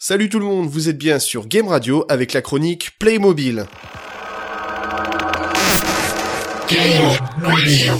Salut tout le monde, vous êtes bien sur Game Radio avec la chronique Playmobil. Game Radio.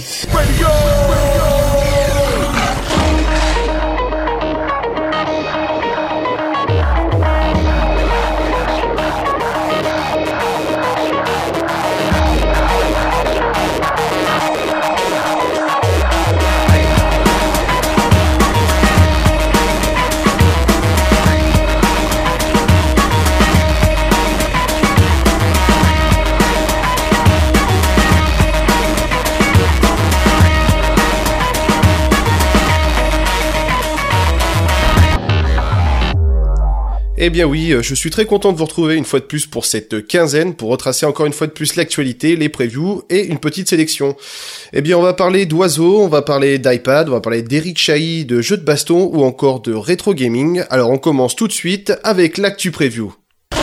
Eh bien oui, je suis très content de vous retrouver une fois de plus pour cette quinzaine, pour retracer encore une fois de plus l'actualité, les previews et une petite sélection. Eh bien on va parler d'oiseaux, on va parler d'iPad, on va parler d'Eric Chahi, de jeux de baston ou encore de rétro gaming. Alors on commence tout de suite avec l'actu preview.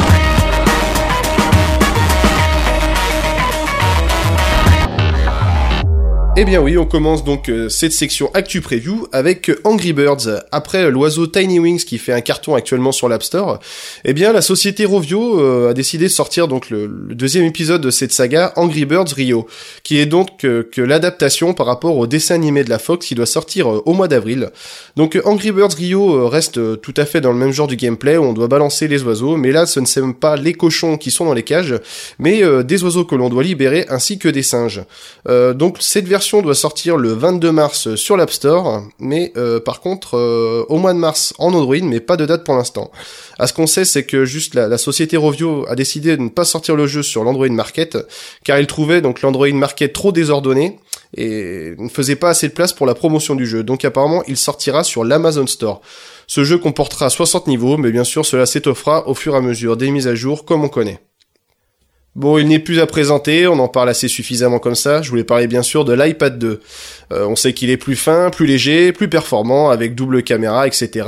Eh bien oui, on commence donc cette section Actu Preview avec Angry Birds. Après l'oiseau Tiny Wings qui fait un carton actuellement sur l'App Store, eh bien la société Rovio a décidé de sortir donc le deuxième épisode de cette saga Angry Birds Rio, qui est donc que l'adaptation par rapport au dessin animé de la Fox qui doit sortir au mois d'avril. Donc Angry Birds Rio reste tout à fait dans le même genre du gameplay où on doit balancer les oiseaux, mais là ce ne sont pas les cochons qui sont dans les cages, mais des oiseaux que l'on doit libérer ainsi que des singes. Donc cette version doit sortir le 22 mars sur l'App Store, mais par contre au mois de mars en Android, mais pas de date pour l'instant. À ce qu'on sait, c'est que juste la société Rovio a décidé de ne pas sortir le jeu sur l'Android Market, car il trouvait donc l'Android Market trop désordonné et ne faisait pas assez de place pour la promotion du jeu. Donc apparemment, il sortira sur l'Amazon Store. Ce jeu comportera 60 niveaux, mais bien sûr, cela s'étoffera au fur et à mesure des mises à jour, comme on connaît. Bon, il n'est plus à présenter, on en parle assez suffisamment comme ça. Je voulais parler bien sûr de l'iPad 2. On sait qu'il est plus fin, plus léger, plus performant, avec double caméra, etc.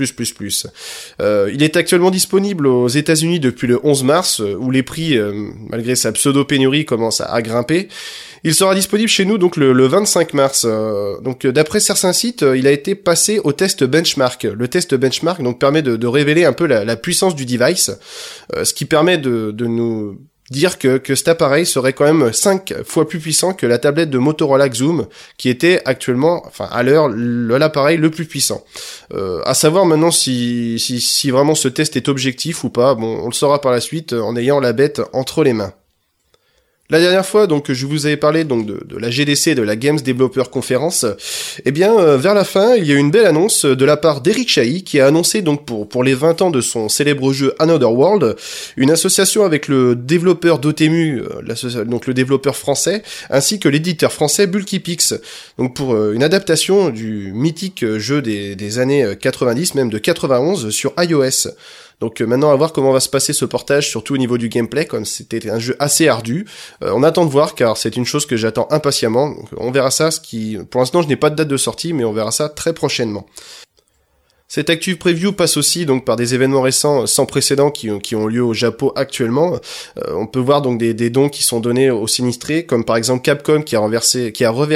Il est actuellement disponible aux États-Unis depuis le 11 mars, où les prix, malgré sa pseudo-pénurie, commencent à grimper. Il sera disponible chez nous donc le 25 mars. Donc d'après certains sites, il a été passé au test benchmark. Le test benchmark donc permet de révéler un peu la puissance du device, ce qui permet de nous dire que cet appareil serait quand même 5 fois plus puissant que la tablette de Motorola Xoom, qui était actuellement, enfin à l'heure, l'appareil le plus puissant. À savoir maintenant si vraiment ce test est objectif ou pas. Bon, on le saura par la suite en ayant la bête entre les mains. La dernière fois, donc, je vous avais parlé donc de la GDC, de la Games Developer Conference. Eh bien, vers la fin, il y a eu une belle annonce de la part d'Eric Chahi qui a annoncé donc pour les 20 ans de son célèbre jeu Another World, une association avec le développeur Dotemu, donc le développeur français, ainsi que l'éditeur français Bulkypix. Donc pour une adaptation du mythique jeu des années 90, même de 91 sur iOS. Donc maintenant à voir comment va se passer ce portage, surtout au niveau du gameplay, comme c'était un jeu assez ardu. On attend de voir car c'est une chose que j'attends impatiemment. Donc, on verra ça, pour l'instant je n'ai pas de date de sortie, mais on verra ça très prochainement. Cette actu preview passe aussi donc par des événements récents sans précédent qui ont lieu au Japon actuellement. On peut voir donc des dons qui sont donnés aux sinistrés, comme par exemple Capcom qui a reversé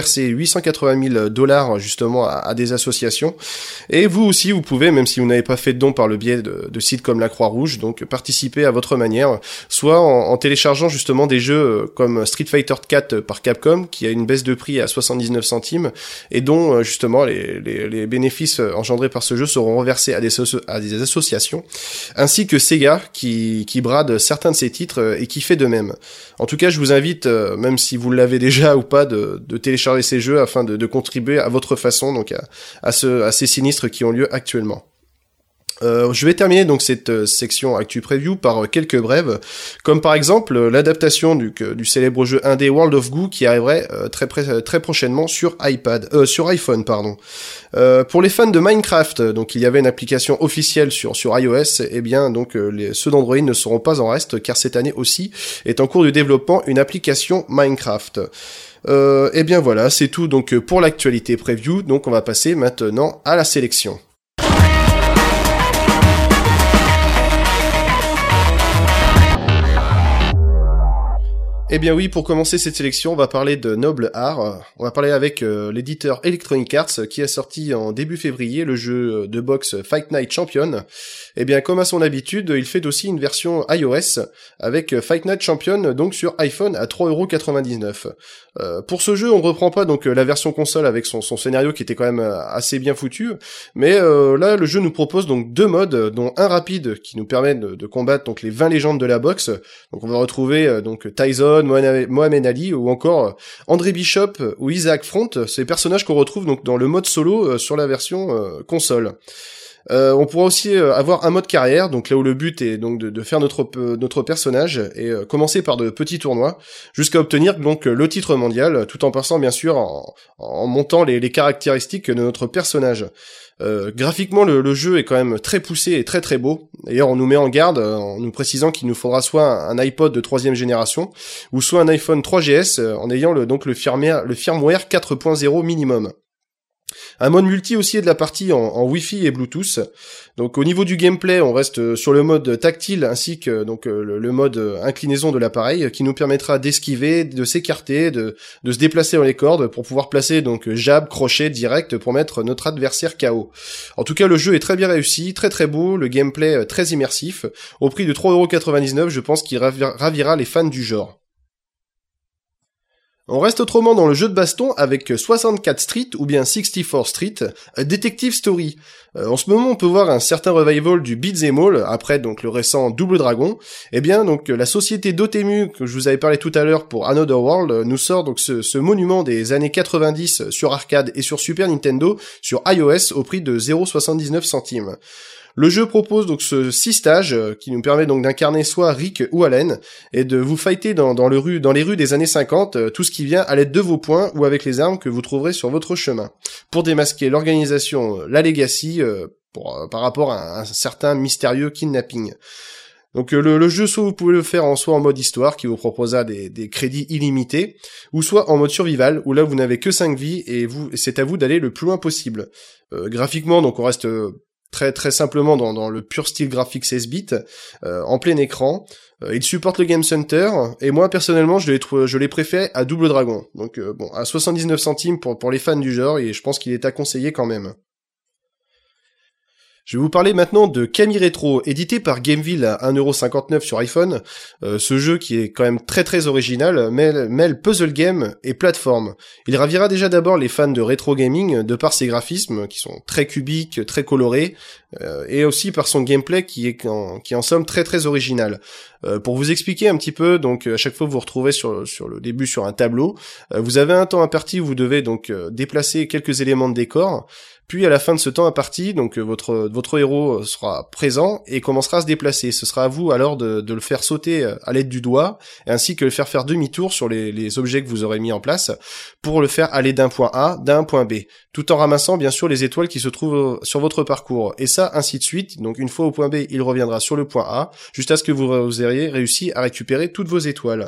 $880 000 justement à des associations. Et vous aussi, vous pouvez, même si vous n'avez pas fait de dons par le biais de sites comme la Croix-Rouge, donc participer à votre manière, soit en téléchargeant justement des jeux comme Street Fighter 4 par Capcom, qui a une baisse de prix à 79 centimes, et dont justement les bénéfices engendrés par ce jeu seront reversés à des associations, ainsi que Sega qui brade certains de ses titres et qui fait de même. En tout cas, je vous invite, même si vous l'avez déjà ou pas, de télécharger ces jeux afin de contribuer à votre façon donc à ces sinistres qui ont lieu actuellement. Je vais terminer donc cette section Actu Preview par quelques brèves, comme par exemple l'adaptation du célèbre jeu indé World of Goo qui arriverait très prochainement sur iPhone. Pour les fans de Minecraft, donc il y avait une application officielle sur iOS, et bien donc ceux d'Android ne seront pas en reste car cette année aussi est en cours de développement une application Minecraft. Et bien voilà, c'est tout donc pour l'actualité preview, donc on va passer maintenant à la sélection. Eh bien oui, pour commencer cette sélection, on va parler de Noble Art. On va parler avec l'éditeur Electronic Arts qui a sorti en début février le jeu de boxe Fight Night Champion. Eh bien comme à son habitude, il fait aussi une version iOS avec Fight Night Champion donc sur iPhone à 3,99€. Pour ce jeu, on ne reprend pas donc la version console avec son scénario qui était quand même assez bien foutu, mais là le jeu nous propose donc 2 modes, dont un rapide qui nous permet de combattre donc les 20 légendes de la boxe. Donc on va retrouver donc Tyson, Mohamed Ali ou encore André Bishop ou Isaac Front, ces personnages qu'on retrouve donc dans le mode solo sur la version console. On pourra aussi avoir un mode carrière, donc là où le but est donc de faire notre personnage et commencer par de petits tournois jusqu'à obtenir donc le titre mondial, tout en passant bien sûr en montant les caractéristiques de notre personnage. Graphiquement, le jeu est quand même très poussé et très très beau. D'ailleurs, on nous met en garde en nous précisant qu'il nous faudra soit un iPod de 3e génération ou soit un iPhone 3GS en ayant le firmware 4.0 minimum. Un mode multi aussi est de la partie en Wi-Fi et Bluetooth. Donc au niveau du gameplay, on reste sur le mode tactile ainsi que donc le mode inclinaison de l'appareil qui nous permettra d'esquiver, de s'écarter, de se déplacer dans les cordes pour pouvoir placer donc jab, crochet direct pour mettre notre adversaire KO. En tout cas, le jeu est très bien réussi, très très beau, le gameplay très immersif. Au prix de 3,99€, je pense qu'il ravira les fans du genre. On reste autrement dans le jeu de baston avec 64 Street ou bien 64 Street, Detective Story. En ce moment, on peut voir un certain revival du Beat'em All après donc le récent Double Dragon. Eh bien, donc la société Dotemu que je vous avais parlé tout à l'heure pour Another World nous sort donc ce monument des années 90 sur arcade et sur Super Nintendo sur iOS au prix de 0,79 centimes. Le jeu propose donc ce 6 stages qui nous permet donc d'incarner soit Rick ou Allen et de vous fighter dans les rues des années 50, tout ce qui vient à l'aide de vos poings ou avec les armes que vous trouverez sur votre chemin. Pour démasquer l'organisation La Legacy par rapport à un certain mystérieux kidnapping. Donc le jeu, soit vous pouvez le faire soit en mode histoire qui vous proposera des crédits illimités, ou soit en mode survival où là vous n'avez que 5 vies et c'est à vous d'aller le plus loin possible. Graphiquement, donc on reste très très simplement dans le pur style graphique 16 bits, en plein écran. Il supporte le Game Center, et moi personnellement je l'ai préféré à Double Dragon. Donc à 79 centimes pour les fans du genre, et je pense qu'il est à conseiller quand même. Je vais vous parler maintenant de Kami Retro, édité par Gameville à 1,59€ sur iPhone. Ce jeu qui est quand même très très original, mêle puzzle game et plateforme. Il ravira déjà d'abord les fans de rétro gaming de par ses graphismes qui sont très cubiques, très colorés, et aussi par son gameplay qui est en somme très très original. Pour vous expliquer un petit peu, donc à chaque fois que vous vous retrouvez sur le début sur un tableau, vous avez un temps imparti où vous devez donc déplacer quelques éléments de décor. Puis à la fin de ce temps imparti, donc votre héros sera présent et commencera à se déplacer. Ce sera à vous alors de le faire sauter à l'aide du doigt, ainsi que le faire demi-tour sur les objets que vous aurez mis en place, pour le faire aller d'un point A d'un point B, tout en ramassant bien sûr les étoiles qui se trouvent sur votre parcours. Et ça, ainsi de suite. Donc une fois au point B, il reviendra sur le point A, jusqu'à ce que vous ayez réussi à récupérer toutes vos étoiles.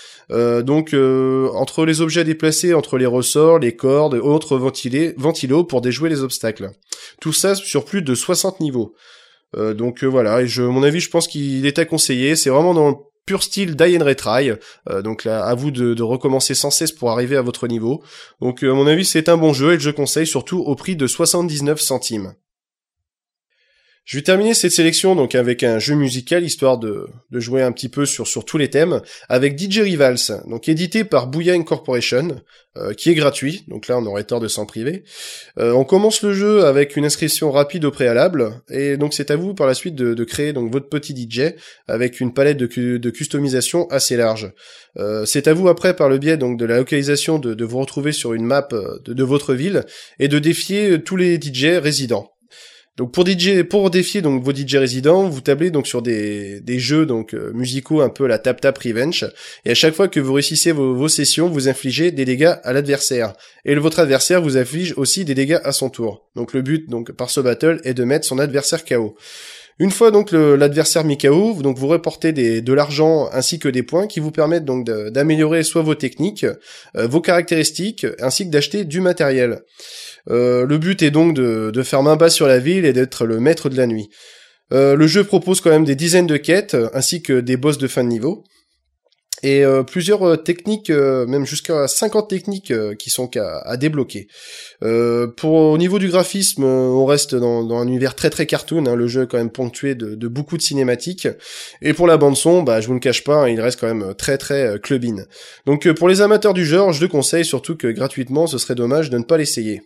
Entre les objets à déplacer, entre les ressorts, les cordes, autres ventilos pour déjouer les obstacles. Tout ça sur plus de 60 niveaux. Voilà, et mon avis, je pense qu'il est à conseiller. C'est vraiment dans le pur style die and retry. Donc là, à vous de recommencer sans cesse pour arriver à votre niveau. Donc à mon avis, c'est un bon jeu et je conseille surtout au prix de 79 centimes. Je vais terminer cette sélection donc avec un jeu musical, histoire de jouer un petit peu sur tous les thèmes, avec DJ Rivals, donc édité par Booyah Incorporation, qui est gratuit, donc là on aurait tort de s'en priver. On commence le jeu avec une inscription rapide au préalable, et donc c'est à vous par la suite de créer donc votre petit DJ, avec une palette de customisation assez large. C'est à vous après par le biais donc de la localisation de vous retrouver sur une map de votre ville, et de défier tous les DJ résidents. Donc pour défier donc vos DJ résidents, vous tablez donc sur des jeux donc musicaux un peu à la Tap Tap Revenge, et à chaque fois que vous réussissez vos sessions, vous infligez des dégâts à l'adversaire, et votre adversaire vous inflige aussi des dégâts à son tour. Donc le but donc par ce battle est de mettre son adversaire KO. Une fois donc l'adversaire mis KO, donc vous reportez de l'argent ainsi que des points qui vous permettent donc d'améliorer soit vos techniques, vos caractéristiques, ainsi que d'acheter du matériel. Le but est donc de faire main basse sur la ville et d'être le maître de la nuit. Le jeu propose quand même des dizaines de quêtes, ainsi que des boss de fin de niveau. et plusieurs techniques, même jusqu'à 50 techniques qui sont à débloquer. Au niveau du graphisme, on reste dans un univers très très cartoon, hein, le jeu est quand même ponctué de beaucoup de cinématiques, et pour la bande son, je vous ne cache pas, hein, il reste quand même très très clubin. Donc pour les amateurs du genre, je le conseille, surtout que gratuitement, ce serait dommage de ne pas l'essayer.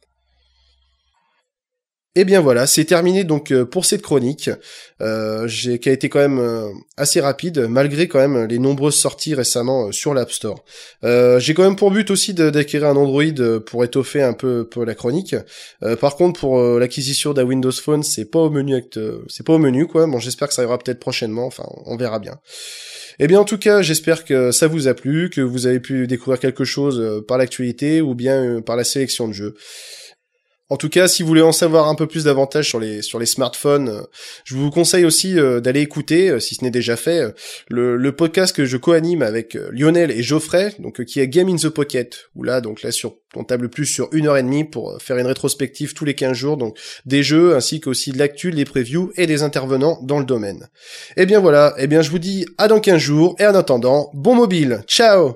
Et bien voilà, c'est terminé donc pour cette chronique, qui a été quand même assez rapide, malgré quand même les nombreuses sorties récemment sur l'App Store. J'ai quand même pour but aussi d'acquérir un Android pour étoffer un peu la chronique. Par contre, pour l'acquisition d'un Windows Phone, c'est pas au menu quoi. Bon, j'espère que ça ira peut-être prochainement. Enfin, on verra bien. Eh bien, en tout cas, j'espère que ça vous a plu, que vous avez pu découvrir quelque chose par l'actualité ou bien par la sélection de jeux. En tout cas, si vous voulez en savoir un peu plus davantage sur les smartphones, je vous conseille aussi d'aller écouter, si ce n'est déjà fait, le podcast que je co-anime avec Lionel et Geoffrey, donc qui est Game in the Pocket, où là on table plus sur 1h30 pour faire une rétrospective tous les 15 jours, donc des jeux ainsi qu'aussi de l'actu, des previews et des intervenants dans le domaine. Et bien voilà, je vous dis à dans 15 jours et en attendant, bon mobile, ciao.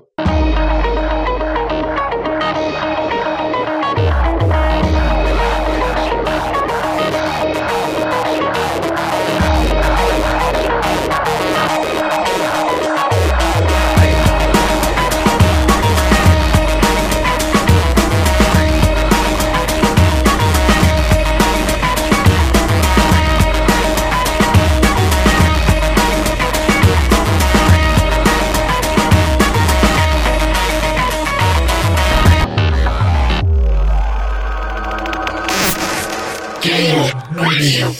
Game Radio.